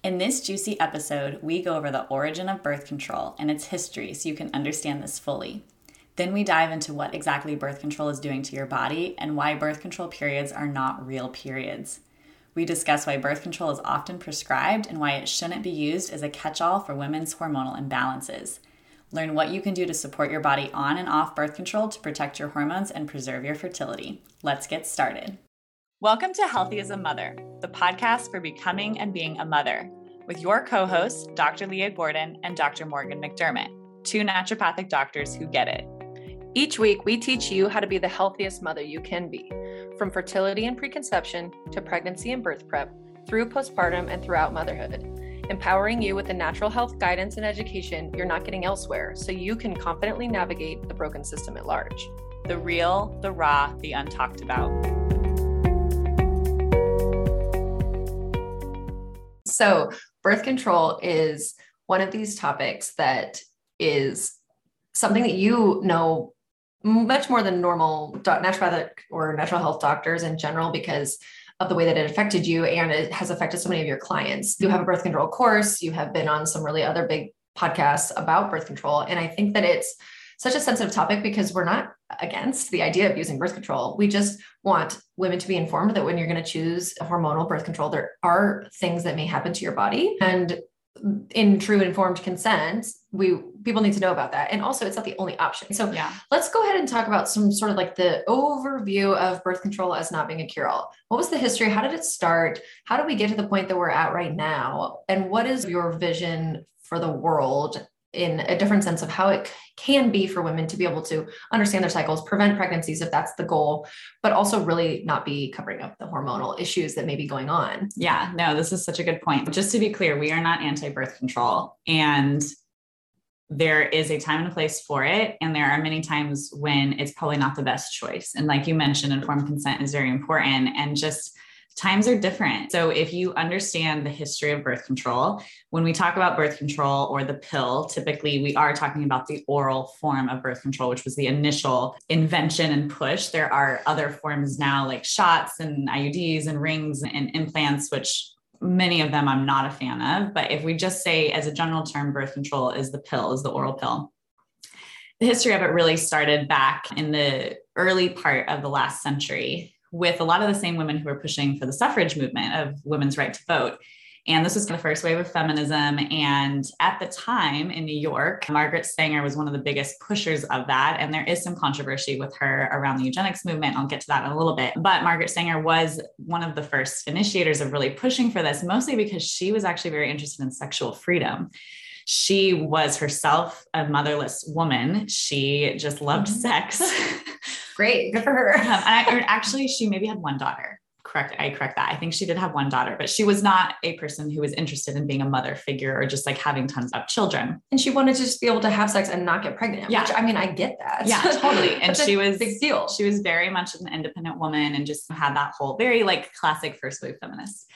In this juicy episode, we go over the origin of birth control and its history so you can understand this fully. Then we dive into what exactly birth control is doing to your body and why birth control periods are not real periods. We discuss why birth control is often prescribed and why it shouldn't be used as a catch-all for women's hormonal imbalances. Learn what you can do to support your body on and off birth control to protect your hormones and preserve your fertility. Let's get started. Welcome to Healthy as a Mother, the podcast for becoming and being a mother, with your co-hosts, Dr. Leah Gordon and Dr. Morgan McDermott, two naturopathic doctors who get it. Each week, we teach you how to be the healthiest mother you can be, from fertility and preconception to pregnancy and birth prep, through postpartum and throughout motherhood, empowering you with the natural health guidance and education you're not getting elsewhere so you can confidently navigate the broken system at large. The real, the raw, the untalked about. So, birth control is one of these topics that is something that you know much more than normal naturopathic or natural health doctors in general because of the way that it affected you, and it has affected so many of your clients. You have a birth control course, you have been on some really other big podcasts about birth control. And I think that it's such a sensitive topic because we're not against the idea of using birth control. We just want women to be informed that when you're going to choose a hormonal birth control, there are things that may happen to your body. And in true informed consent, people need to know about that. And also it's not the only option. So Let's go ahead and talk about some sort of like the overview of birth control as not being a cure-all. What was the history? How did it start? How did we get to the point that we're at right now? And what is your vision for the world in a different sense of how it can be for women to be able to understand their cycles, prevent pregnancies if that's the goal, but also really not be covering up the hormonal issues that may be going on? Yeah, no, this is such a good point. Just to be clear, we are not anti-birth control, and there is a time and a place for it. And there are many times when it's probably not the best choice. And like you mentioned, informed consent is very important, and just times are different. So if you understand the history of birth control, when we talk about birth control or the pill, typically we are talking about the oral form of birth control, which was the initial invention and push. There are other forms now like shots and IUDs and rings and implants, which many of them I'm not a fan of. But if we just say as a general term, birth control is the pill, is the oral pill. The history of it really started back in the early part of the last century, with a lot of the same women who were pushing for the suffrage movement of women's right to vote. And this was the first wave of feminism. And at the time in New York, Margaret Sanger was one of the biggest pushers of that. And there is some controversy with her around the eugenics movement. I'll get to that in a little bit. But Margaret Sanger was one of the first initiators of really pushing for this, mostly because she was actually very interested in sexual freedom. She was herself a motherless woman. She just loved sex. Great. Good for her. Actually, she maybe had one daughter. I correct that. I think she did have one daughter, but she was not a person who was interested in being a mother figure or just like having tons of children. And she wanted to just be able to have sex and not get pregnant. Yeah. Which, I mean, I get that. Yeah, totally. And she was big deal. She was very much an independent woman and just had that whole very like classic first wave feminist.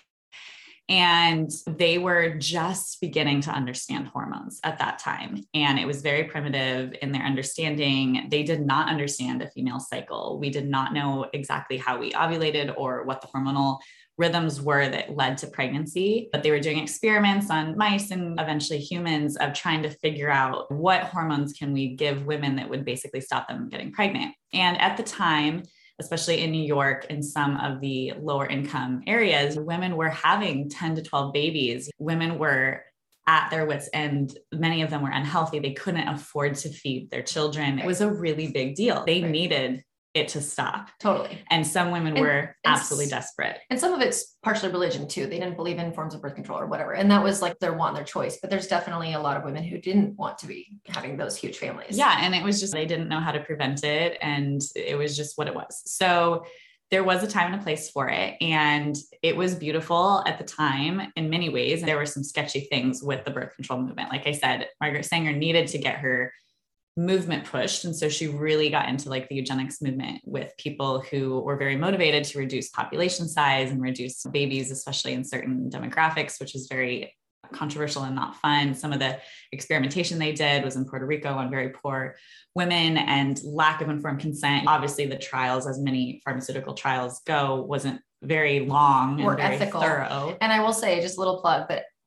And they were just beginning to understand hormones at that time. And it was very primitive in their understanding. They did not understand a female cycle. We did not know exactly how we ovulated or what the hormonal rhythms were that led to pregnancy, but they were doing experiments on mice and eventually humans of trying to figure out what hormones can we give women that would basically stop them getting pregnant. And at the time, especially in New York and some of the lower income areas, women were having 10 to 12 babies. Women were at their wits' end. Many of them were unhealthy. They couldn't afford to feed their children. It was a really big deal. They needed it to stop. Totally. And some women were absolutely desperate. And some of it's partially religion too. They didn't believe in forms of birth control or whatever. And that was like their choice. But there's definitely a lot of women who didn't want to be having those huge families. Yeah. And it was just, they didn't know how to prevent it. And it was just what it was. So there was a time and a place for it. And it was beautiful at the time in many ways. There were some sketchy things with the birth control movement. Like I said, Margaret Sanger needed to get her movement pushed. And so she really got into like the eugenics movement with people who were very motivated to reduce population size and reduce babies, especially in certain demographics, which is very controversial and not fun. Some of the experimentation they did was in Puerto Rico on very poor women, and lack of informed consent. Obviously the trials, as many pharmaceutical trials go, wasn't very long or and very ethical. thorough. And I will say, just a little plug, but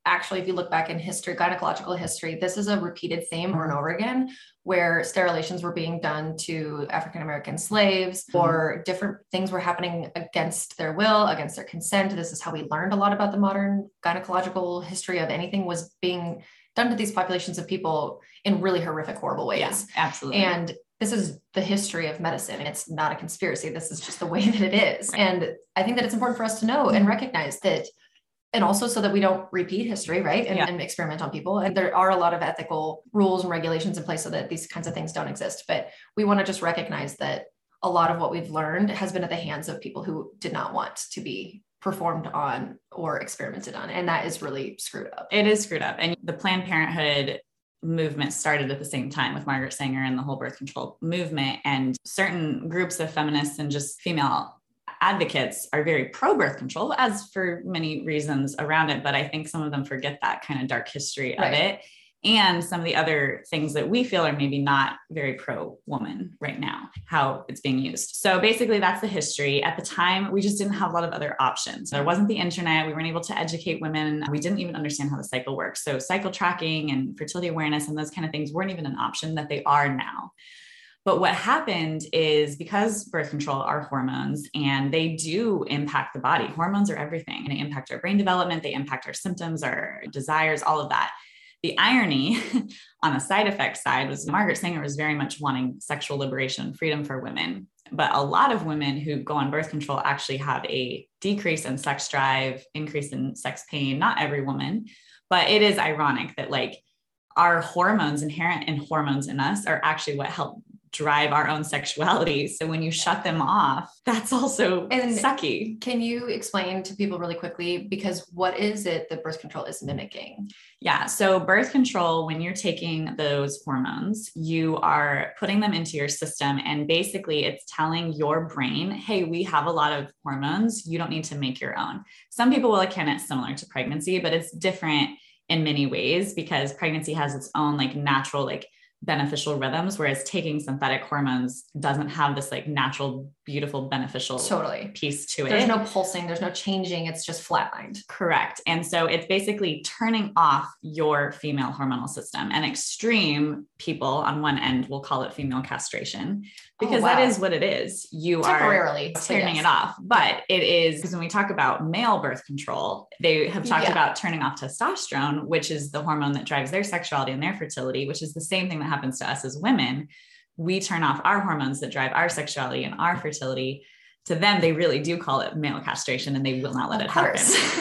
actually, if you look back in history, gynecological history, this is a repeated theme over and over again, where sterilizations were being done to African-American slaves, or different things were happening against their will, against their consent. This is how we learned a lot about the modern gynecological history of anything was being done to these populations of people in really horrific, horrible ways. Yeah, absolutely. And this is the history of medicine. It's not a conspiracy. This is just the way that it is. Right. And I think that it's important for us to know and recognize that, and also so that we don't repeat history, right? And experiment on people. And there are a lot of ethical rules and regulations in place so that these kinds of things don't exist. But we want to just recognize that a lot of what we've learned has been at the hands of people who did not want to be performed on or experimented on. And that is really screwed up. It is screwed up. And the Planned Parenthood movement started at the same time with Margaret Sanger and the whole birth control movement. And certain groups of feminists and just female advocates are very pro birth control, as for many reasons around it. But I think some of them forget that kind of dark history of it. And some of the other things that we feel are maybe not very pro woman right now, how it's being used. So basically that's the history. At the time, we just didn't have a lot of other options. There wasn't the internet. We weren't able to educate women. We didn't even understand how the cycle works. So cycle tracking and fertility awareness and those kind of things weren't even an option that they are now. But what happened is, because birth control are hormones and they do impact the body. Hormones are everything. They impact our brain development. They impact our symptoms, our desires, all of that. The irony on the side effect side was Margaret Sanger was very much wanting sexual liberation, freedom for women. But a lot of women who go on birth control actually have a decrease in sex drive, increase in sex pain. Not every woman, but it is ironic that like our hormones, inherent in hormones in us, are actually what help drive our own sexuality. So when you shut them off, that's also sucky. Can you explain to people really quickly, because what is it that birth control is mimicking? Yeah. So birth control, when you're taking those hormones, you are putting them into your system. And basically it's telling your brain, hey, we have a lot of hormones. You don't need to make your own. Some people will akin it similar to pregnancy, but it's different in many ways because pregnancy has its own like natural, like beneficial rhythms, whereas taking synthetic hormones doesn't have this like natural, beautiful, beneficial piece to it. There's no pulsing, there's no changing. It's just flatlined. Correct. And so it's basically turning off your female hormonal system, and extreme people on one end will call it female castration because that is what it is. You temporarily are turning it off, but it is, because when we talk about male birth control, they have talked about turning off testosterone, which is the hormone that drives their sexuality and their fertility, which is the same thing that happens to us as women. We turn off our hormones that drive our sexuality and our fertility. To them, they really do call it male castration, and they will not let it happen.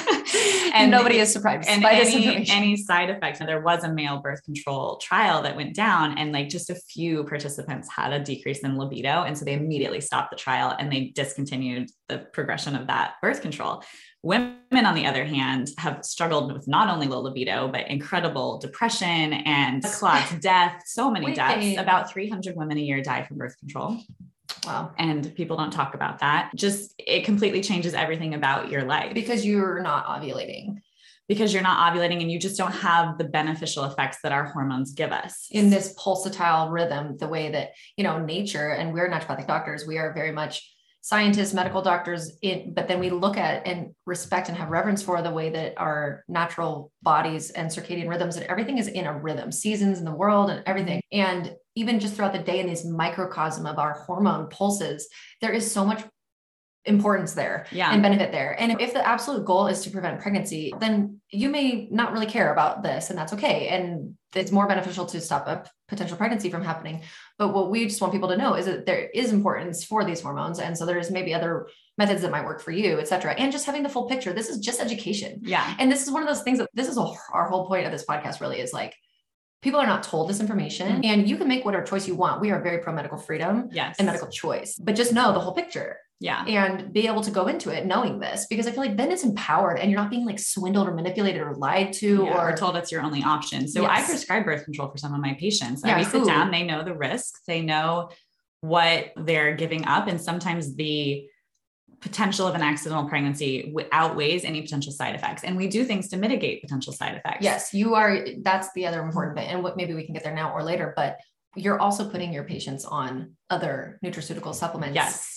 And nobody is surprised by this information. Any side effects. There was a male birth control trial that went down, and like just a few participants had a decrease in libido. And so they immediately stopped the trial and they discontinued the progression of that birth control. Women, on the other hand, have struggled with not only low libido, but incredible depression and clots, death, so many deaths. About 300 women a year die from birth control. Wow. And people don't talk about that. Just, it completely changes everything about your life. Because you're not ovulating. Because you're not ovulating and you just don't have the beneficial effects that our hormones give us. In this pulsatile rhythm, the way that, nature, and we're naturopathic doctors, we are very much scientists, medical doctors, but then we look at and respect and have reverence for the way that our natural bodies and circadian rhythms and everything is in a rhythm, seasons in the world and everything. And even just throughout the day in these microcosm of our hormone pulses, there is so much importance there and benefit there. And if the absolute goal is to prevent pregnancy, then you may not really care about this, and that's okay. And it's more beneficial to stop a potential pregnancy from happening. But what we just want people to know is that there is importance for these hormones. And so there's maybe other methods that might work for you, et cetera. And just having the full picture. This is just education. Yeah. And this is one of those things that this is our whole point of this podcast really is like, people are not told this information, and you can make whatever choice you want. We are very pro medical freedom and medical choice, but just know the whole picture. Yeah. And be able to go into it knowing this, because I feel like then it's empowered and you're not being like swindled or manipulated or lied to or told it's your only option. So I prescribe birth control for some of my patients. We sit down, they know the risks, they know what they're giving up. And sometimes the potential of an accidental pregnancy outweighs any potential side effects. And we do things to mitigate potential side effects. Yes, that's the other important bit. And what maybe we can get there now or later, but you're also putting your patients on other nutraceutical supplements. Yes.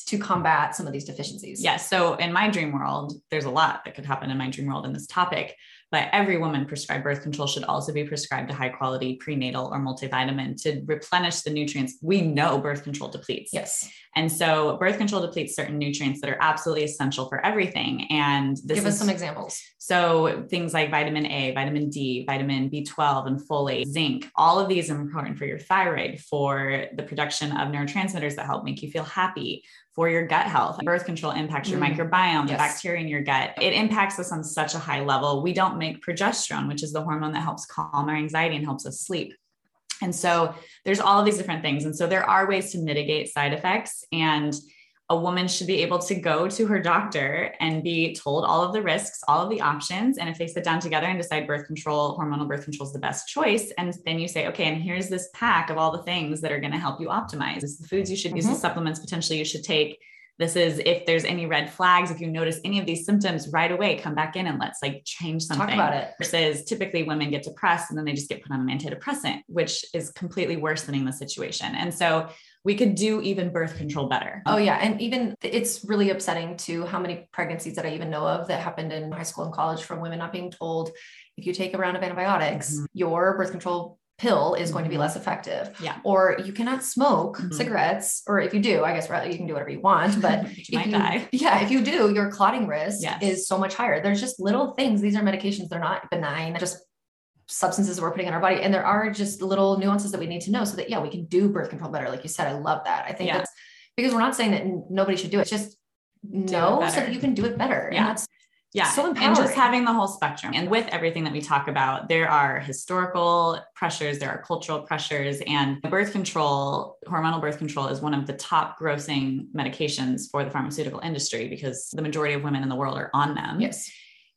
to combat some of these deficiencies? Yes. So in my dream world, there's a lot that could happen in my dream world in this topic, but every woman prescribed birth control should also be prescribed a high quality prenatal or multivitamin to replenish the nutrients we know birth control depletes. Yes. And so birth control depletes certain nutrients that are absolutely essential for everything. And give us some examples. So things like vitamin A, vitamin D, vitamin B12 and folate, zinc, all of these are important for your thyroid, for the production of neurotransmitters that help make you feel happy, for your gut health. Birth control impacts your microbiome, the bacteria in your gut. It impacts us on such a high level. We don't make progesterone, which is the hormone that helps calm our anxiety and helps us sleep. And so there's all of these different things. And so there are ways to mitigate side effects, and a woman should be able to go to her doctor and be told all of the risks, all of the options. And if they sit down together and decide birth control, hormonal birth control is the best choice. And then you say, okay, and here's this pack of all the things that are going to help you optimize. This is the foods you should use, the supplements potentially you should take. This is, if there's any red flags, if you notice any of these symptoms right away, come back in and let's like change something. Talk about it. Versus typically women get depressed and then they just get put on an antidepressant, which is completely worsening the situation. And so we could do even birth control better. Oh yeah. And even it's really upsetting to how many pregnancies that I even know of that happened in high school and college from women not being told, if you take a round of antibiotics, your birth control pill is going to be less effective. Yeah. Or you cannot smoke cigarettes, or if you do, I guess you can do whatever you want, but you might die. Yeah. If you do, your clotting risk is so much higher. There's just little things. These are medications. They're not benign, just substances we're putting in our body. And there are just little nuances that we need to know so that, we can do birth control better. Like you said, I love that. I think that's because we're not saying that nobody should do it. Just know so that you can do it better. Yeah. And that's so empowering. And just having the whole spectrum. And with everything that we talk about, there are historical pressures, there are cultural pressures, and birth control, hormonal birth control is one of the top grossing medications for the pharmaceutical industry because the majority of women in the world are on them. Yes.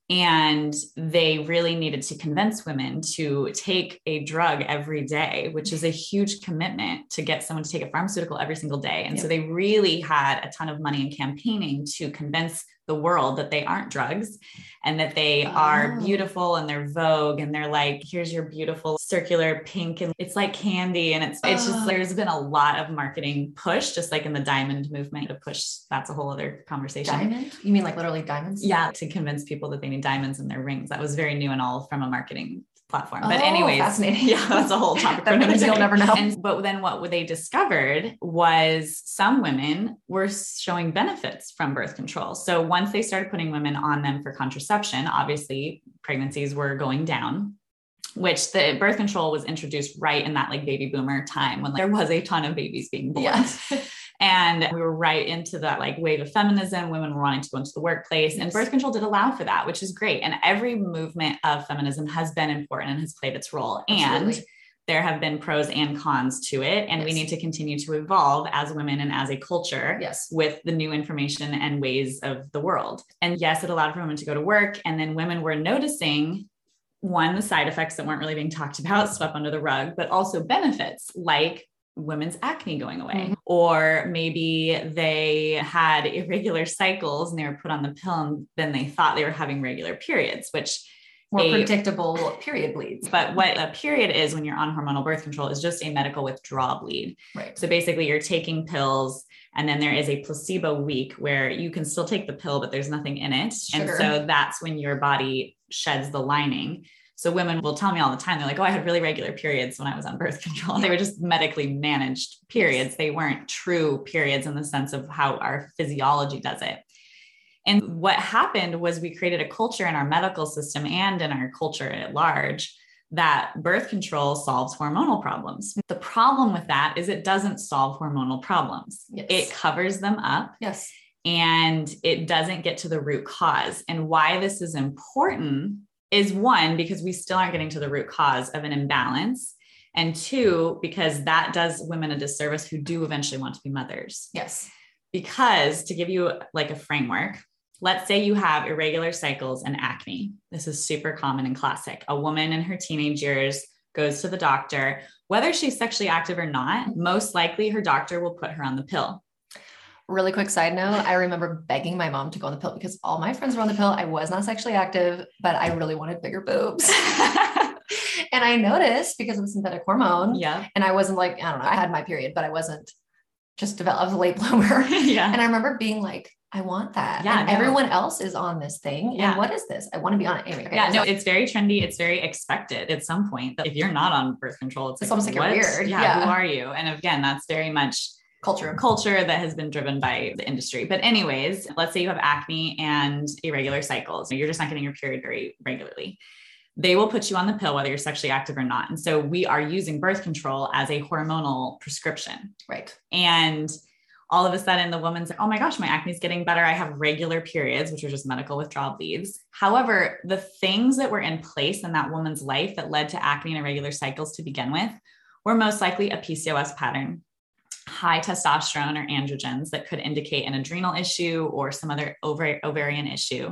And they really needed to convince women to take a drug every day, which is a huge commitment to get someone to take a pharmaceutical every single day. And so they really had a ton of money in campaigning to convince the world that they aren't drugs and that they are beautiful and they're Vogue and they're like, here's your beautiful circular pink and it's like candy. And it's just, there's been a lot of marketing push, just like in the diamond movement to push. That's a whole other conversation. Diamond? You mean like literally diamonds? Yeah. To convince people that they need diamonds in their rings. That was very new and all from a marketing platform. But anyways, fascinating. Yeah, that's a whole topic. You'll never know. But then what they discovered was some women were showing benefits from birth control. So once they started putting women on them for contraception, obviously pregnancies were going down, which the birth control was introduced right in that like baby boomer time when there was a ton of babies being born. Yes. And we were right into that like wave of feminism. Women were wanting to go into the workplace and birth control did allow for that, which is great. And every movement of feminism has been important and has played its role. Absolutely. And there have been pros and cons to it. And we need to continue to evolve as women and as a culture with the new information and ways of the world. And yes, it allowed for women to go to work. And then women were noticing the side effects that weren't really being talked about, swept under the rug, but also benefits like women's acne going away, or maybe they had irregular cycles and they were put on the pill and then they thought they were having regular periods, which more predictable period bleeds. But what a period is when you're on hormonal birth control is just a medical withdrawal bleed. Right. So basically you're taking pills and then there is a placebo week where you can still take the pill, but there's nothing in it. Sugar. And so that's when your body sheds the lining. So women will tell me all the time, they're like, oh, I had really regular periods when I was on birth control. They were just medically managed periods. They weren't true periods in the sense of how our physiology does it. And what happened was we created a culture in our medical system and in our culture at large that birth control solves hormonal problems. The problem with that is it doesn't solve hormonal problems. Yes. It covers them up. Yes. And it doesn't get to the root cause. And why this is important is one, because we still aren't getting to the root cause of an imbalance. And two, because that does women a disservice who do eventually want to be mothers. Yes. Because to give you like a framework, let's say you have irregular cycles and acne. This is super common and classic. A woman in her teenage years goes to the doctor, whether she's sexually active or not, most likely her doctor will put her on the pill. Really quick side note. I remember begging my mom to go on the pill because all my friends were on the pill. I was not sexually active, but I really wanted bigger boobs. And I noticed because of the synthetic hormone. Yeah. And I wasn't like, I don't know, I had my period, but I wasn't just developed. I was a late bloomer. Yeah. And I remember being like, I want that. Yeah, and everyone else is on this thing. Yeah. And what is this? I want to be on it. Anyway, okay, yeah, no, it's very trendy. It's very expected at some point. If you're not on birth control, it's like, almost like you're weird. Yeah, who are you? And again, that's very much culture that has been driven by the industry. But anyways, let's say you have acne and irregular cycles. You're just not getting your period very regularly. They will put you on the pill, whether you're sexually active or not. And so we are using birth control as a hormonal prescription. Right. And all of a sudden the woman's like, oh my gosh, my acne is getting better. I have regular periods, which are just medical withdrawal bleeds. However, the things that were in place in that woman's life that led to acne and irregular cycles to begin with were most likely a PCOS pattern, high testosterone or androgens that could indicate an adrenal issue or some other ovarian issue.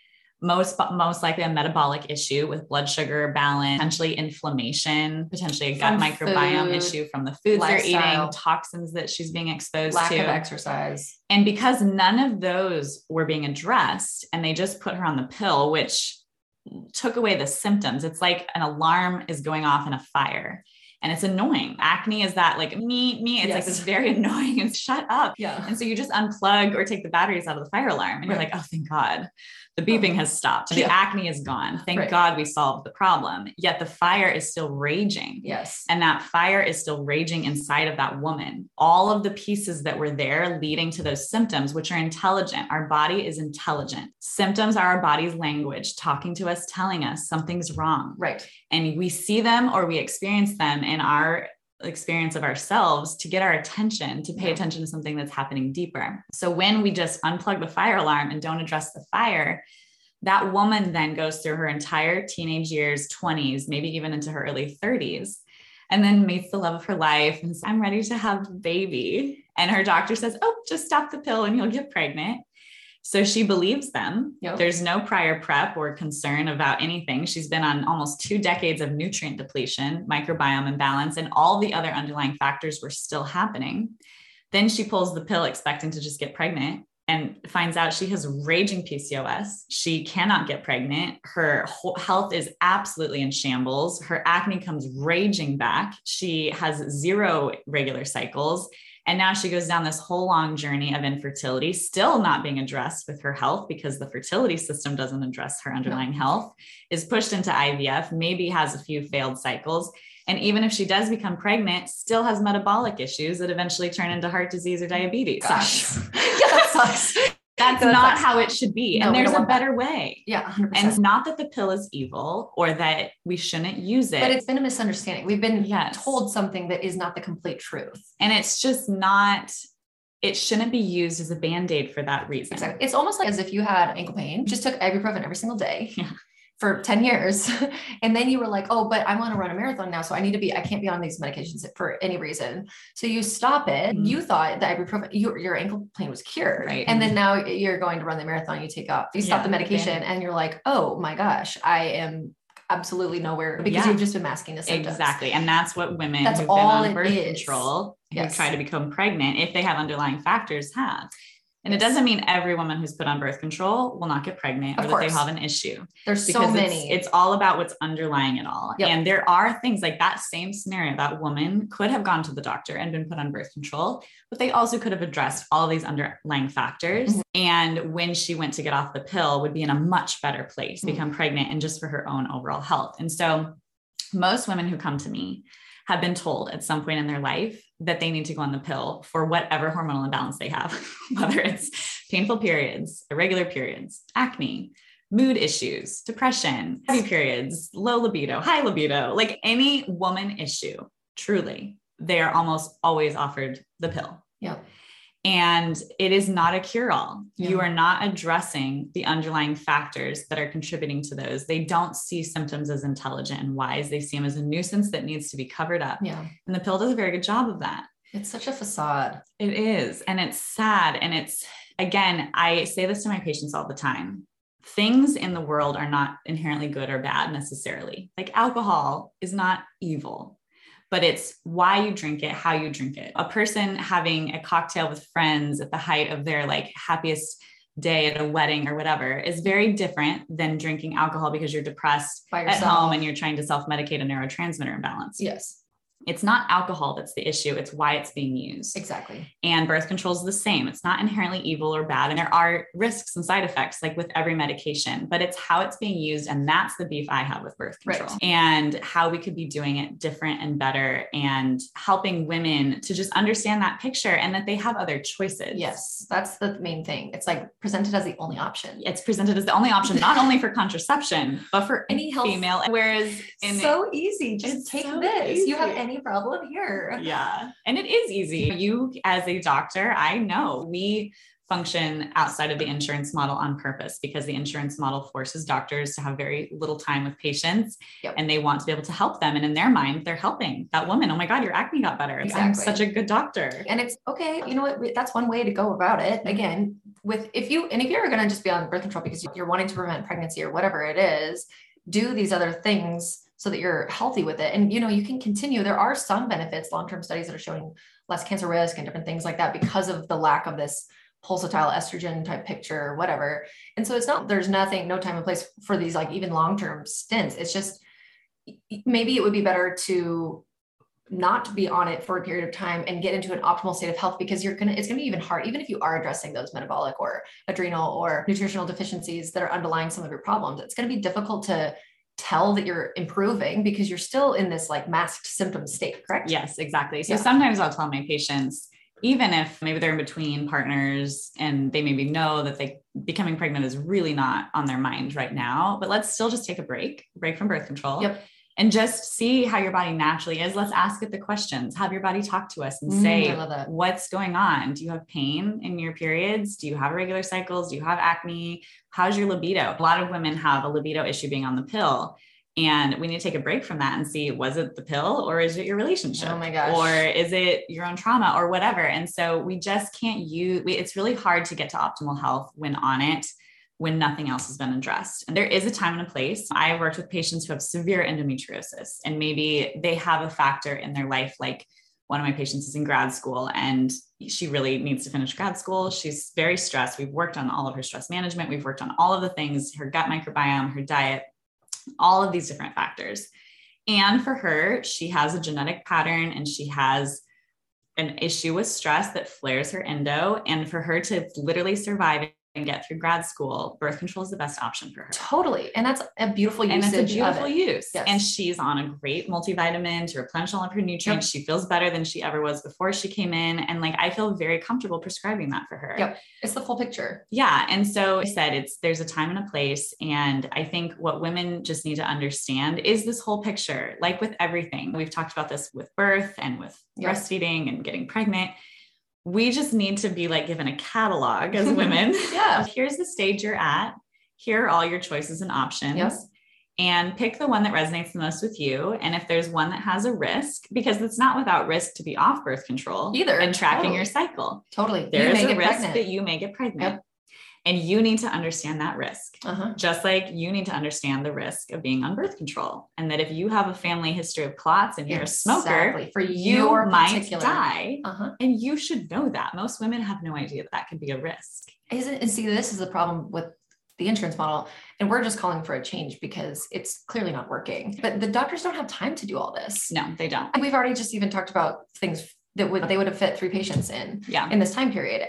Most likely a metabolic issue with blood sugar balance, potentially inflammation, potentially a gut microbiome issue from the foods they're eating, toxins that she's being exposed to. Lack of exercise. And because none of those were being addressed and they just put her on the pill, which took away the symptoms, it's like an alarm is going off in a fire. And it's annoying. Acne is that like me. It's like this very annoying and shut up. Yeah. And so you just unplug or take the batteries out of the fire alarm and you're like, oh, thank God. The beeping has stopped. The acne is gone. Thank God we solved the problem. Yet the fire is still raging. Yes. And that fire is still raging inside of that woman. All of the pieces that were there leading to those symptoms, which are intelligent. Our body is intelligent. Symptoms are our body's language talking to us, telling us something's wrong. Right. And we see them or we experience them in our experience of ourselves to get our attention, to pay attention to something that's happening deeper. So when we just unplug the fire alarm and don't address the fire, that woman then goes through her entire teenage years, 20s, maybe even into her early 30s, and then meets the love of her life and says, I'm ready to have a baby. And her doctor says, oh, just stop the pill and you'll get pregnant. So she believes them. Yep. There's no prior prep or concern about anything. She's been on almost 2 decades of nutrient depletion, microbiome imbalance, and all the other underlying factors were still happening. Then she pulls the pill expecting to just get pregnant and finds out she has raging PCOS. She cannot get pregnant. Her whole health is absolutely in shambles. Her acne comes raging back. She has 0 regular cycles. And now she goes down this whole long journey of infertility, still not being addressed with her health because the fertility system doesn't address her underlying health, is pushed into IVF, maybe has a few failed cycles. And even if she does become pregnant, still has metabolic issues that eventually turn into heart disease or diabetes. Gosh. Yeah, that sucks. That's not how it should be. No, and there's a better way. Yeah, 100%. And it's not that the pill is evil or that we shouldn't use it. But it's been a misunderstanding. We've been told something that is not the complete truth. And it's just not, it shouldn't be used as a Band-Aid for that reason. Exactly. It's almost like as if you had ankle pain, just took ibuprofen every single day. Yeah. For 10 years. And then you were like, oh, but I want to run a marathon now. So I can't be on these medications for any reason. So you stop it. Mm-hmm. You thought that ibuprofen, your ankle pain was cured. Right. And then now you're going to run the marathon. You stop the medication and you're like, oh my gosh, I am absolutely nowhere because you've just been masking the symptoms. Exactly. And that's what women who've been on birth control who try to become pregnant, if they have underlying factors, have. And it doesn't mean every woman who's put on birth control will not get pregnant or that they have an issue. There's so many. It's all about what's underlying it all. Yep. And there are things like that same scenario. That woman could have gone to the doctor and been put on birth control, but they also could have addressed all these underlying factors. Mm-hmm. And when she went to get off the pill, would be in a much better place, become pregnant, and just for her own overall health. And so most women who come to me have been told at some point in their life that they need to go on the pill for whatever hormonal imbalance they have, whether it's painful periods, irregular periods, acne, mood issues, depression, heavy periods, low libido, high libido, like any woman issue, truly, they are almost always offered the pill. Yeah. And it is not a cure-all. Yeah. You are not addressing the underlying factors that are contributing to those. They don't see symptoms as intelligent and wise. They see them as a nuisance that needs to be covered up. Yeah. And the pill does a very good job of that. It's such a facade. It is. And it's sad. And it's, again, I say this to my patients all the time. Things in the world are not inherently good or bad necessarily. Like alcohol is not evil, but it's why you drink it, how you drink it. A person having a cocktail with friends at the height of their like happiest day at a wedding or whatever is very different than drinking alcohol because you're depressed at home and you're trying to self-medicate a neurotransmitter imbalance. Yes. It's not alcohol that's the issue. It's why it's being used. Exactly. And birth control is the same. It's not inherently evil or bad. And there are risks and side effects, like with every medication, but it's how it's being used. And that's the beef I have with birth control, Right. and how we could be doing it different and better, and helping women to just understand that picture and that they have other choices. Yes. That's the main thing. It's like presented as the only option. It's presented as the only option, not only for contraception, but for Any health female. Whereas so easy. Just take so this. easy. You have any problem here. Yeah. And it is easy. You, as a doctor, I know we function outside of the insurance model on purpose, because the insurance model forces doctors to have very little time with patients. Yep. And they want to be able to help them. And in their mind, they're helping that woman. Oh my God, your acne got better. Exactly. I'm such a good doctor. And it's okay. You know what? That's one way to go about it. Again, if you're going to just be on birth control because you're wanting to prevent pregnancy or whatever it is, do these other things so that you're healthy with it. And, you can continue. There are some benefits, long-term studies that are showing less cancer risk and different things like that because of the lack of this pulsatile estrogen type picture or whatever. And so there's no time and place for these, like even long-term stints. It's just, maybe it would be better to not be on it for a period of time and get into an optimal state of health, because it's going to be even hard, even if you are addressing those metabolic or adrenal or nutritional deficiencies that are underlying some of your problems. It's going to be difficult to tell that you're improving because you're still in this like masked symptom state, correct? Yes, exactly. So sometimes I'll tell my patients, even if maybe they're in between partners and they maybe know that becoming pregnant is really not on their mind right now, but let's still just take a break from birth control. Yep. And just see how your body naturally is. Let's ask it the questions. Have your body talk to us and say, what's going on? Do you have pain in your periods? Do you have irregular cycles? Do you have acne? How's your libido? A lot of women have a libido issue being on the pill. And we need to take a break from that and see, was it the pill or is it your relationship? Oh my gosh. Or is it your own trauma or whatever? And so we just can't it's really hard to get to optimal health when on it, when nothing else has been addressed. And there is a time and a place. I worked with patients who have severe endometriosis, and maybe they have a factor in their life. Like one of my patients is in grad school and she really needs to finish grad school. She's very stressed. We've worked on all of her stress management. We've worked on all of the things, her gut microbiome, her diet, all of these different factors. And for her, she has a genetic pattern and she has an issue with stress that flares her endo. And for her to literally survive and get through grad school, birth control is the best option for her. Totally. And that's a beautiful use. And it's a beautiful use. Yes. And she's on a great multivitamin to replenish all of her nutrients. Yep. She feels better than she ever was before she came in. And like, I feel very comfortable prescribing that for her. Yep. It's the full picture. Yeah. And so I said, there's a time and a place. And I think what women just need to understand is this whole picture, like with everything. We've talked about this with birth and with breastfeeding and getting pregnant. We just need to be like given a catalog as women. Yeah. Here's the stage you're at. Here are all your choices and options. Yep. And pick the one that resonates the most with you. And if there's one that has a risk, because it's not without risk to be off birth control either, and tracking your cycle. Totally. There is a risk that you may get pregnant. Yep. And you need to understand that risk, just like you need to understand the risk of being on birth control. And that if you have a family history of clots and you're a smoker, for you might die. And you should know that. Most women have no idea that could be a risk. And see, this is the problem with the insurance model. And we're just calling for a change because it's clearly not working. But the doctors don't have time to do all this. No, they don't. And we've already just even talked about things that they would have fit 3 patients in this time period.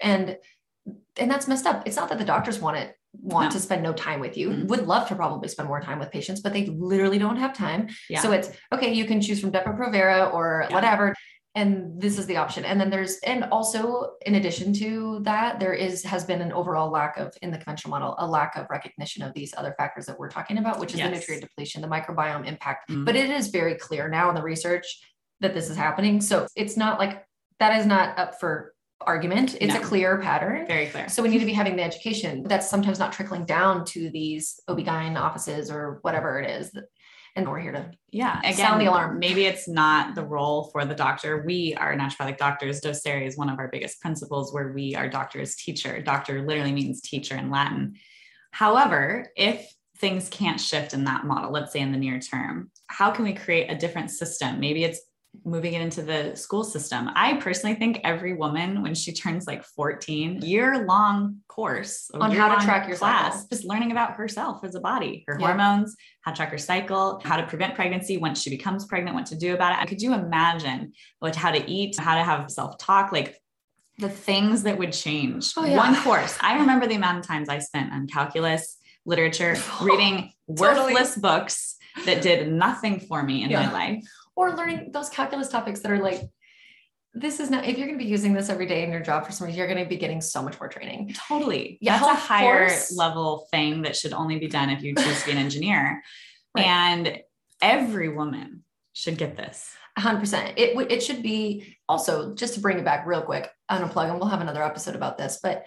And that's messed up. It's not that the doctors want to spend no time with you. Would love to probably spend more time with patients, but they literally don't have time. Yeah. So it's okay. You can choose from Depo-Provera or whatever. And this is the option. And then and also in addition to that, has been an overall lack of, in the conventional model, a lack of recognition of these other factors that we're talking about, which is the nutrient depletion, the microbiome impact. But it is very clear now in the research that this is happening. So it's not like that is not up for argument. It's a clear pattern. Very clear. So we need to be having the education that's sometimes not trickling down to these OB-GYN offices or whatever it is. And we're here to sound the alarm. Maybe it's not the role for the doctor. We are naturopathic doctors. Docere is one of our biggest principles where we are doctor's teacher. Doctor literally means teacher in Latin. However, if things can't shift in that model, let's say in the near term, how can we create a different system? Maybe it's moving it into the school system. I personally think every woman, when she turns like 14, year-long course on how to track your class, cycle. just learning about herself as a body, her Yeah. hormones, how to track her cycle, how to prevent pregnancy once she becomes pregnant, what to do about it. Could you imagine how to eat, how to have self-talk, like the things that would change? One course. I remember the amount of times I spent on calculus, literature, reading worthless books that did nothing for me in my life. Or learning those calculus topics that are like, this is not, if you're going to be using this every day in your job for some reason, you're going to be getting so much more training. Totally. Yeah, that's a higher level thing that should only be done if you choose to be an engineer. Right. And every woman should get this. 100%. It should be also, just to bring it back real quick, unplug, and we'll have another episode about this, but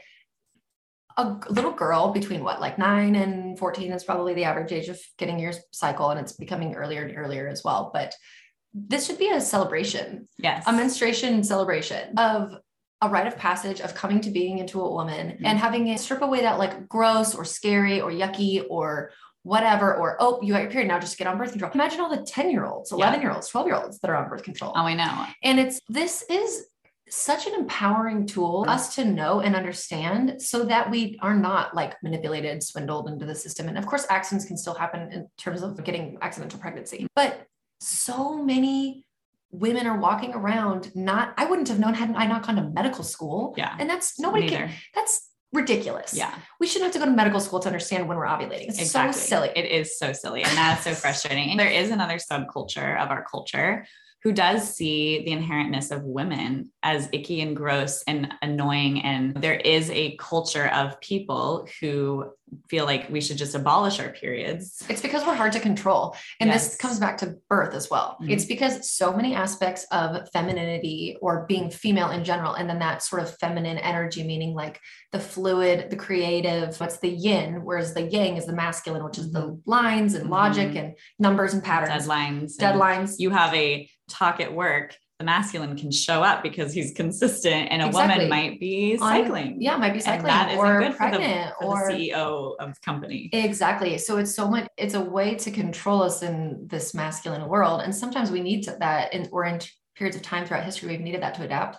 a little girl between like 9 and 14 is probably the average age of getting your cycle. And it's becoming earlier and earlier as well. But this should be a celebration. Yes. A menstruation celebration of a rite of passage of coming to being into a woman and having it strip away that like gross or scary or yucky or whatever, or, oh, you got your period, now just get on birth control. Imagine all the 10-year-olds, 11-year-olds, 12-year-olds that are on birth control. Oh, I know. And this is such an empowering tool for us to know and understand so that we are not like manipulated, swindled into the system. And of course, accidents can still happen in terms of getting accidental pregnancy, but so many women are walking around I wouldn't have known had I not gone to medical school. Yeah. And that's that's ridiculous. Yeah. We shouldn't have to go to medical school to understand when we're ovulating. It's so silly. It is so silly. And that's so frustrating. And there is another subculture of our culture who does see the inherentness of women as icky and gross and annoying. And there is a culture of people who feel like we should just abolish our periods. It's because we're hard to control. And this comes back to birth as well. Mm-hmm. It's because so many aspects of femininity or being female in general, and then that sort of feminine energy, meaning like the fluid, the creative, what's the yin, whereas the yang is the masculine, which is the lines and logic and numbers and patterns. Deadlines. You have a talk at work, the masculine can show up because he's consistent, and a woman might be cycling. Might be cycling, and that or good pregnant, for the CEO of the company. Exactly. So it's a way to control us in this masculine world. And sometimes we need that, or in periods of time throughout history, we've needed that to adapt.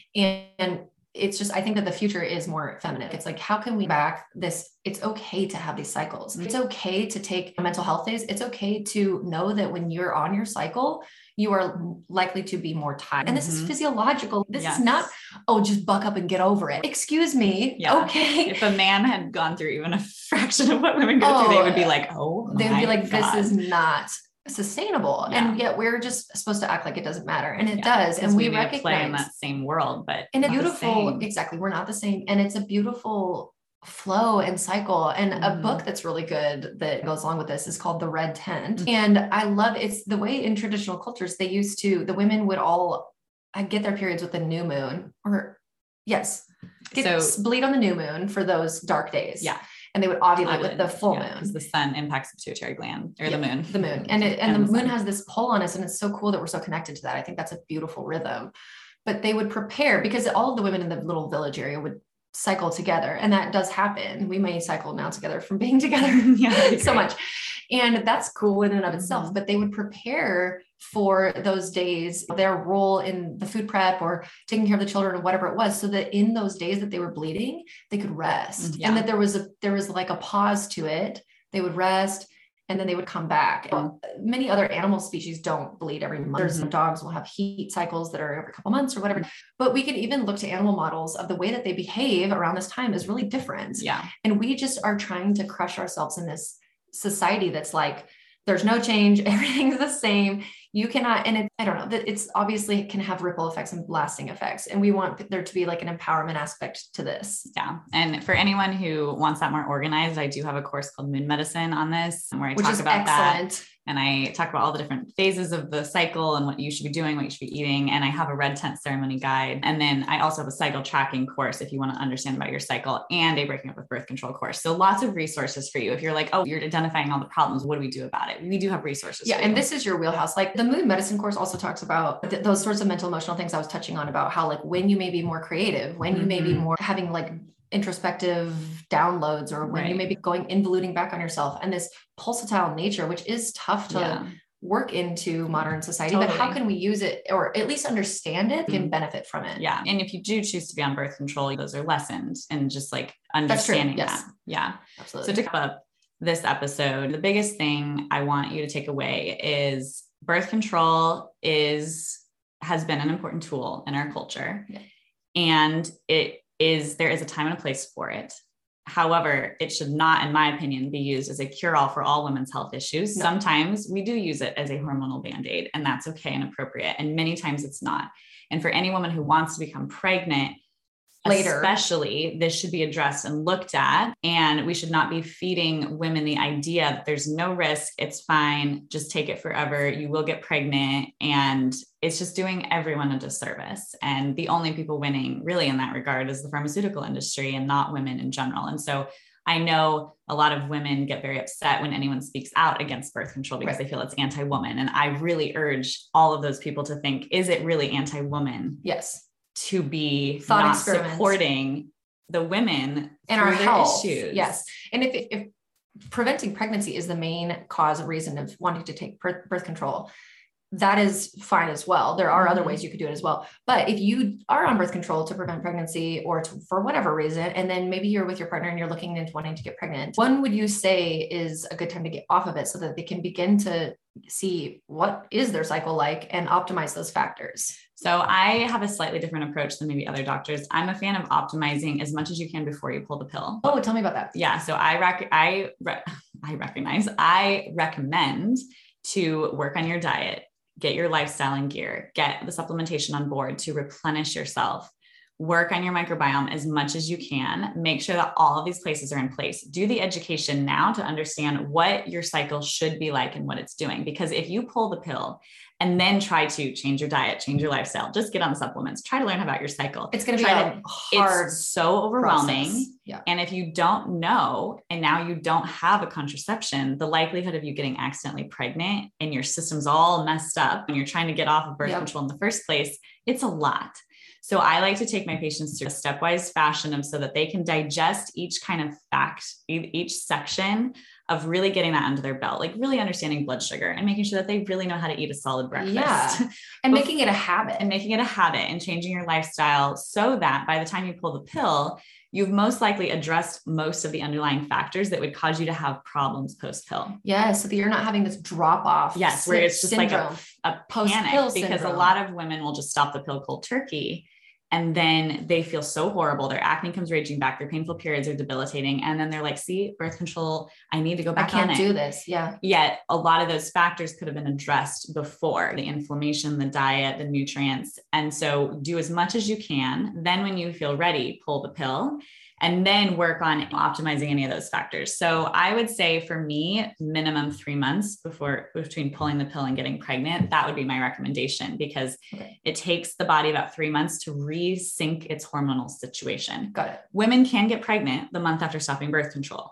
And it's just, I think that the future is more feminine. It's like, how can we back this? It's okay to have these cycles. It's okay to take mental health days. It's okay to know that when you're on your cycle, you are likely to be more tired. And this is physiological. This is not, just buck up and get over it. Excuse me. Yeah. Okay. If a man had gone through even a fraction of what women go through, they would be like, they would be like, this is not sustainable. And yet we're just supposed to act like it doesn't matter. And it does. And we recognize play in that same world, but in a beautiful, exactly. We're not the same. And it's a beautiful flow and cycle. And a book that's really good that goes along with this is called The Red Tent. And I love it's the way in traditional cultures, the women would all get their periods with the new moon, or bleed on the new moon for those dark days. Yeah. And they would ovulate with the full moon. Because the sun impacts the pituitary gland, or the moon. The moon. And the moon has this pull on us. And it's so cool that we're so connected to that. I think that's a beautiful rhythm. But they would prepare, because all of the women in the little village area would cycle together. And that does happen. We may cycle now together from being together so much. And that's cool in and of itself, but they would prepare for those days, their role in the food prep or taking care of the children or whatever it was, so that in those days that they were bleeding, they could rest. And that there was like a pause to it. They would rest, and then they would come back. Many other animal species don't bleed every month. There's dogs will have heat cycles that are every couple months or whatever. But we can even look to animal models of the way that they behave around this time is really different. Yeah. And we just are trying to crush ourselves in this society that's like, there's no change. Everything's the same. You cannot, and I don't know, that it's obviously can have ripple effects and lasting effects. And we want there to be like an empowerment aspect to this. Yeah. And for anyone who wants that more organized, I do have a course called Moon Medicine on this, where I talk about that. And I talk about all the different phases of the cycle and what you should be doing, what you should be eating. And I have a red tent ceremony guide. And then I also have a cycle tracking course if you want to understand about your cycle, and a breaking up with birth control course. So lots of resources for you. If you're like, you're identifying all the problems, what do we do about it? We do have resources. Yeah. And this is your wheelhouse. Like the Moon Medicine course also talks about those sorts of mental, emotional things I was touching on, about how like when you may be more creative, when you may be more having like introspective downloads, or when you may be going involuting back on yourself, and this pulsatile nature, which is tough to work into modern society, but how can we use it or at least understand it and benefit from it? Yeah. And if you do choose to be on birth control, those are lessoned and just like understanding that. Yeah. Absolutely. So to wrap up this episode, the biggest thing I want you to take away is birth control has been an important tool in our culture. Yeah. And there is a time and a place for it. However, it should not, in my opinion, be used as a cure-all for all women's health issues. No. Sometimes we do use it as a hormonal band-aid, and that's okay and appropriate. And many times it's not. And for any woman who wants to become pregnant, later, especially, this should be addressed and looked at. And we should not be feeding women the idea that there's no risk. It's fine. Just take it forever. You will get pregnant. And it's just doing everyone a disservice. And the only people winning really in that regard is the pharmaceutical industry and not women in general. And so I know a lot of women get very upset when anyone speaks out against birth control because they feel it's anti-woman. And I really urge all of those people to think, is it really anti-woman? Yes. To be not supporting the women and our health issues. Yes. And if preventing pregnancy is the main cause or reason of wanting to take birth control, that is fine as well. There are other ways you could do it as well. But if you are on birth control to prevent pregnancy or for whatever reason, and then maybe you're with your partner and you're looking into wanting to get pregnant, when would you say is a good time to get off of it so that they can begin to see what is their cycle like and optimize those factors? So I have a slightly different approach than maybe other doctors. I'm a fan of optimizing as much as you can before you pull the pill. Oh, tell me about that. Yeah. So I recommend to work on your diet, get your lifestyle in gear, get the supplementation on board to replenish yourself, work on your microbiome as much as you can, make sure that all of these places are in place. Do the education now to understand what your cycle should be like and what it's doing. Because if you pull the pill and then try to change your diet, change your lifestyle, just get on the supplements, try to learn about your cycle. It's going to be a hard, it's so overwhelming. Process. Yeah. And if you don't know, and now you don't have a contraception, the likelihood of you getting accidentally pregnant and your system's all messed up and you're trying to get off of birth control in the first place, it's a lot. So I like to take my patients through a stepwise fashion so that they can digest each kind of fact, each section of really getting that under their belt, like really understanding blood sugar and making sure that they really know how to eat a solid breakfast. Yeah. And making it a habit. And making it a habit and changing your lifestyle so that by the time you pull the pill, you've most likely addressed most of the underlying factors that would cause you to have problems post-pill. Yes. So that you're not having this drop off. Yes. Where it's just syndrome, like a panic because a lot of women will just stop the pill cold turkey. And then they feel so horrible. Their acne comes raging back. Their painful periods are debilitating. And then they're like, see, birth control, I need to go back on it. I can't do this. Yeah. Yet a lot of those factors could have been addressed before: the inflammation, the diet, the nutrients. And so do as much as you can. Then when you feel ready, pull the pill and then work on optimizing any of those factors. So I would say for me, minimum 3 months between pulling the pill and getting pregnant, that would be my recommendation, because it takes the body about 3 months to resync its hormonal situation. Got it. Women can get pregnant the month after stopping birth control.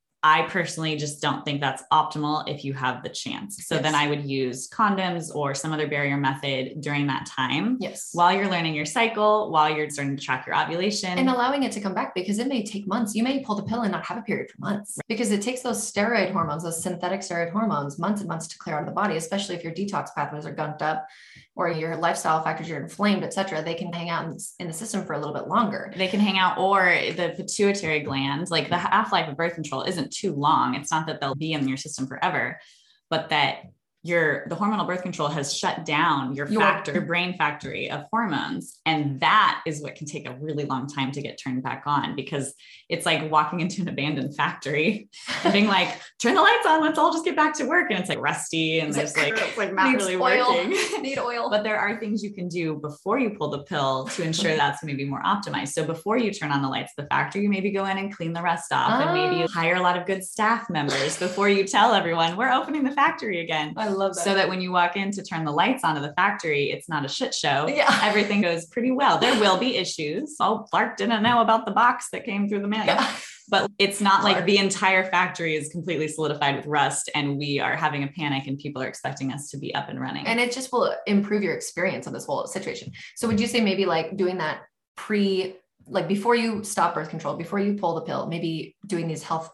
I personally just don't think that's optimal if you have the chance. So then I would use condoms or some other barrier method during that time. Yes. While you're learning your cycle, while you're starting to track your ovulation. And allowing it to come back, because it may take months. You may pull the pill and not have a period for months, because it takes those steroid hormones, those synthetic steroid hormones, months and months to clear out of the body, especially if your detox pathways are gunked up or your lifestyle factors, you're inflamed, et cetera. They can hang out in the system for a little bit longer. They can hang out, or the pituitary gland, like the half-life of birth control isn't too long. It's not that they'll be in your system forever, but that the hormonal birth control has shut down your brain factory of hormones. And that is what can take a really long time to get turned back on, because it's like walking into an abandoned factory and being like, turn the lights on, let's all just get back to work. And it's like rusty and it's like not really working. Need oil. But there are things you can do before you pull the pill to ensure that's maybe more optimized. So before you turn on the lights of the factory, you maybe go in and clean the rest off, and maybe you hire a lot of good staff members before you tell everyone we're opening the factory again. I love that. So that when you walk in to turn the lights on of the factory, it's not a shit show. Yeah. Everything goes pretty well. There will be issues. Oh, Clark didn't know about the box that came through the mail. Yeah. But it's not like the entire factory is completely solidified with rust and we are having a panic and people are expecting us to be up and running. And it just will improve your experience of this whole situation. So would you say maybe like doing that like before you stop birth control, before you pull the pill, maybe doing these health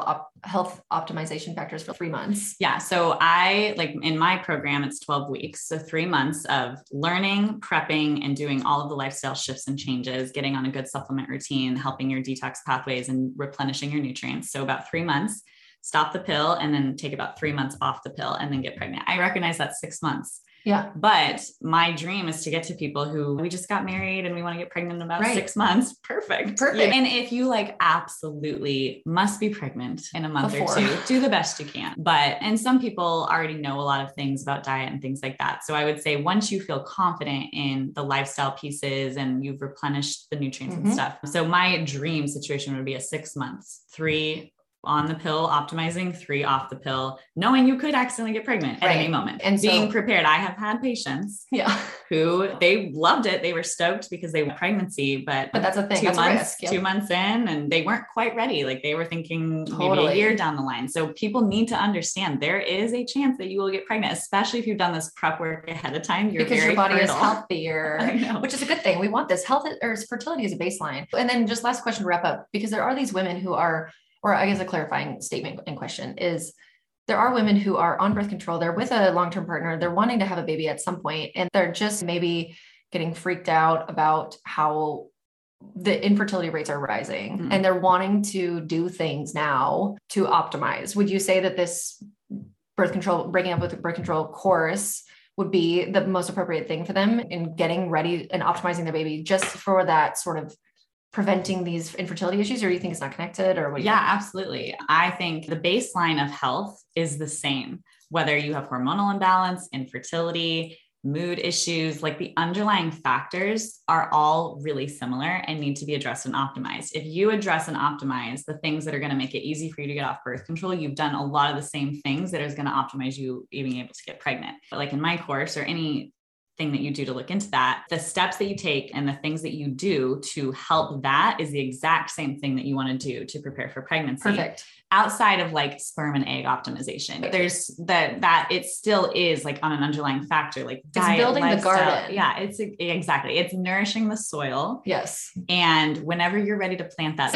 optimization factors for 3 months? Yeah. So I like in my program, it's 12 weeks. So 3 months of learning, prepping, and doing all of the lifestyle shifts and changes, getting on a good supplement routine, helping your detox pathways and replenishing your nutrients. So about 3 months, stop the pill, and then take about 3 months off the pill and then get pregnant. I recognize that's 6 months. Yeah. But my dream is to get to people who we just got married and we want to get pregnant in about 6 months. Perfect. Perfect. And if you like absolutely must be pregnant in a month or two, do the best you can. And some people already know a lot of things about diet and things like that. So I would say once you feel confident in the lifestyle pieces and you've replenished the nutrients and stuff. So my dream situation would be a 6 months, 3 on the pill, optimizing, 3 off the pill, knowing you could accidentally get pregnant at any moment and being prepared. I have had patients who they loved it. They were stoked because they were pregnancy, but that's a thing. 2 that's months, a risk. 2 months in and they weren't quite ready. Like they were thinking maybe a year down the line. So people need to understand there is a chance that you will get pregnant, especially if you've done this prep work ahead of time. Because your body is healthier, which is a good thing. We want this health or fertility as a baseline. And then just last question to wrap up, because there are these women who are, or I guess a clarifying statement in question is there are women who are on birth control. They're with a long-term partner. They're wanting to have a baby at some point, and they're just maybe getting freaked out about how the infertility rates are rising and they're wanting to do things now to optimize. Would you say that this birth control, breaking up with the birth control course would be the most appropriate thing for them in getting ready and optimizing their baby just for that sort of preventing these infertility issues, or do you think it's not connected, or what do you think? Absolutely. I think the baseline of health is the same, whether you have hormonal imbalance, infertility, mood issues, like the underlying factors are all really similar and need to be addressed and optimized. If you address and optimize the things that are going to make it easy for you to get off birth control, you've done a lot of the same things that is going to optimize you being able to get pregnant. But like in my course or any thing that you do to look into that, the steps that you take and the things that you do to help that is the exact same thing that you want to do to prepare for pregnancy. Perfect. Outside of like sperm and egg optimization, there's that it still is like on an underlying factor, like diet, building lifestyle. The garden. Yeah, it's exactly. It's nourishing the soil. Yes. And whenever you're ready to plant that,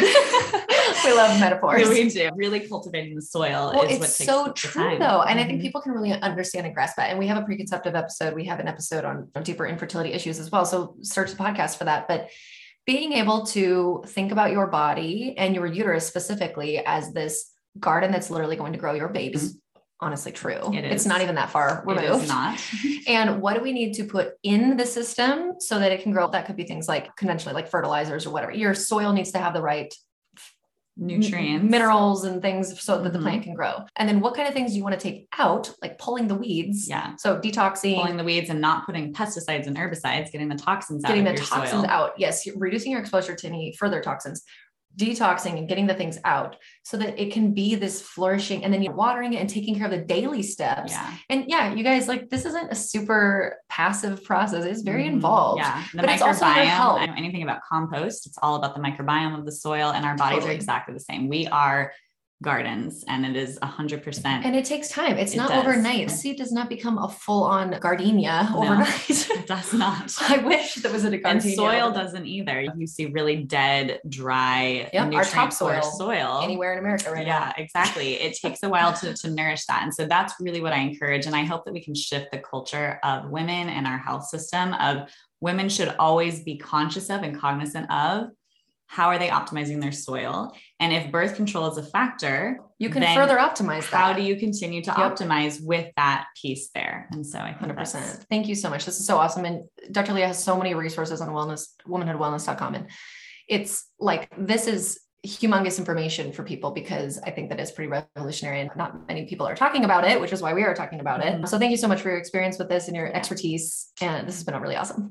we love metaphors. We do. Really cultivating the soil. Well, is it's what takes so the true time. though. And I think people can really understand and grasp that. And we have a preconceptive episode. We have an episode on deeper infertility issues as well. So search the podcast for that. But being able to think about your body and your uterus specifically as this garden that's literally going to grow your babies. Honestly true. It's not even that far removed. It is not. And what do we need to put in the system so that it can grow? That could be things like conventionally, like fertilizers or whatever. Your soil needs to have the right nutrients, minerals and things so that the plant can grow. And then what kind of things do you want to take out, like pulling the weeds? Yeah. So detoxing, pulling the weeds and not putting pesticides and herbicides, getting the toxins out. Getting the toxins out. Yes. Reducing your exposure to any further toxins, detoxing and getting the things out so that it can be this flourishing, and then you're watering it and taking care of the daily steps. Yeah. And yeah, you guys, like, this isn't a super passive process. It's very involved. Yeah. The but microbiome, it's also your health. I don't know anything about compost. It's all about the microbiome of the soil, and our bodies are exactly the same. We are gardens, and it is 100%. And it takes time. It's not overnight. Seed does not become a full-on gardenia overnight. It does not. I wish there was a gardenia. And soil doesn't either. You see really dead, dry, our topsoil soil anywhere in America right now. Yeah, exactly. It takes a while to nourish that. And so that's really what I encourage. And I hope that we can shift the culture of women and our health system of women should always be conscious of and cognizant of how are they optimizing their soil? And if birth control is a factor, you can further optimize that. How do you continue to optimize with that piece there? And so I think 100%. Thank you so much. This is so awesome. And Dr. Leah has so many resources on womanhoodwellness.com. And it's like, this is humongous information for people because I think that is pretty revolutionary and not many people are talking about it, which is why we are talking about it. So thank you so much for your experience with this and your expertise. And this has been really awesome.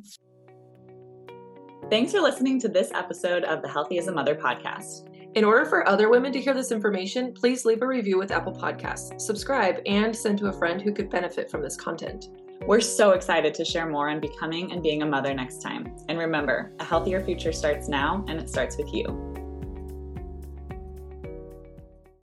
Thanks for listening to this episode of the Healthy as a Mother podcast. In order for other women to hear this information, please leave a review with Apple Podcasts, subscribe, and send to a friend who could benefit from this content. We're so excited to share more on becoming and being a mother next time. And remember, a healthier future starts now, and it starts with you.